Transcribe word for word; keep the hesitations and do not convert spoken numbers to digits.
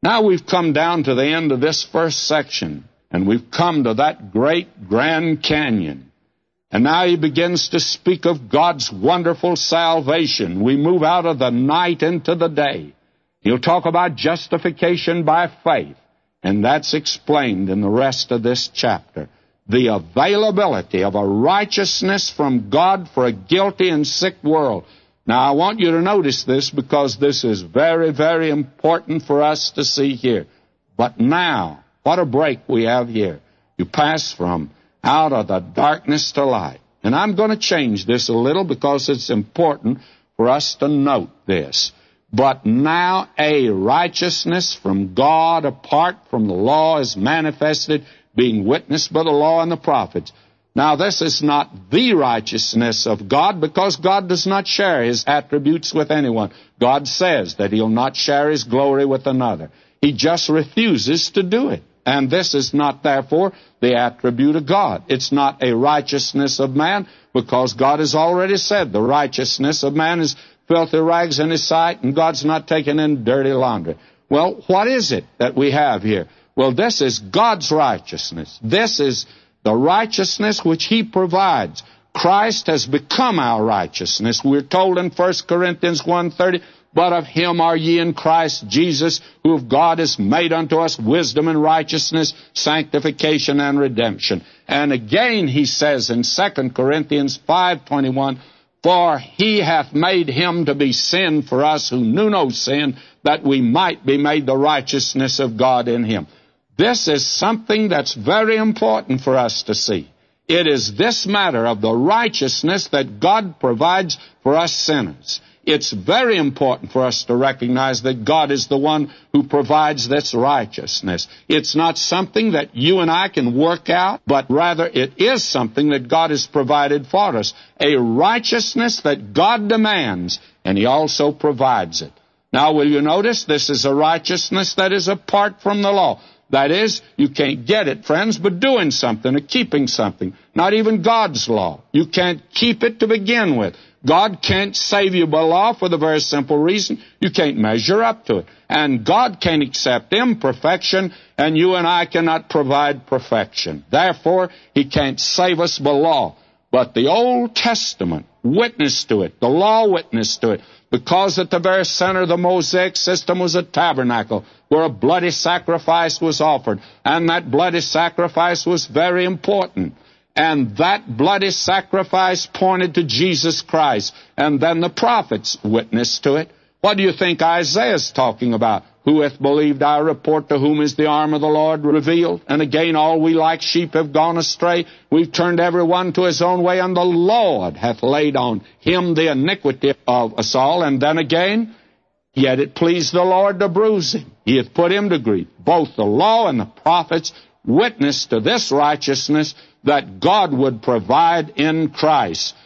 Now we've come down to the end of this first section, and we've come to that great Grand Canyon. And now he begins to speak of God's wonderful salvation. We move out of the night into the day. He'll talk about justification by faith, and that's explained in the rest of this chapter. The availability of a righteousness from God for a guilty and sick world. Now, I want you to notice this because this is very, very important for us to see here. But now, what a break we have here. You pass from out of the darkness to light. And I'm going to change this a little because it's important for us to note this. But now a righteousness from God apart from the law is manifested, being witnessed by the law and the prophets. Now, this is not the righteousness of God because God does not share His attributes with anyone. God says that He'll not share His glory with another. He just refuses to do it. And this is not, therefore, the attribute of God. It's not a righteousness of man because God has already said the righteousness of man is filthy rags in His sight, and God's not taking in dirty laundry. Well, what is it that we have here? Well, this is God's righteousness. This is the righteousness which He provides. Christ has become our righteousness. We're told in First Corinthians one thirty, but of Him are ye in Christ Jesus, who of God is made unto us wisdom and righteousness, sanctification and redemption. And again he says in Second Corinthians five twenty-one, for He hath made Him to be sin for us who knew no sin, that we might be made the righteousness of God in Him. This is something that's very important for us to see. It is this matter of the righteousness that God provides for us sinners. It's very important for us to recognize that God is the one who provides this righteousness. It's not something that you and I can work out, but rather it is something that God has provided for us. A righteousness that God demands, and He also provides it. Now, will you notice this is a righteousness that is apart from the law. That is, you can't get it, friends, but doing something or keeping something. Not even God's law. You can't keep it to begin with. God can't save you by law for the very simple reason you can't measure up to it. And God can't accept imperfection, and you and I cannot provide perfection. Therefore, He can't save us by law. But the Old Testament witnessed to it. The law witnessed to it. Because at the very center of the Mosaic system was a tabernacle where a bloody sacrifice was offered. And that bloody sacrifice was very important. And that bloody sacrifice pointed to Jesus Christ. And then the prophets witnessed to it. What do you think Isaiah is talking about? Who hath believed our report, to whom is the arm of the Lord revealed? And again, all we like sheep have gone astray. We've turned every one to his own way, and the Lord hath laid on Him the iniquity of us all. And then again, yet it pleased the Lord to bruise Him. He hath put Him to grief. Both the law and the prophets witness to this righteousness that God would provide in Christ.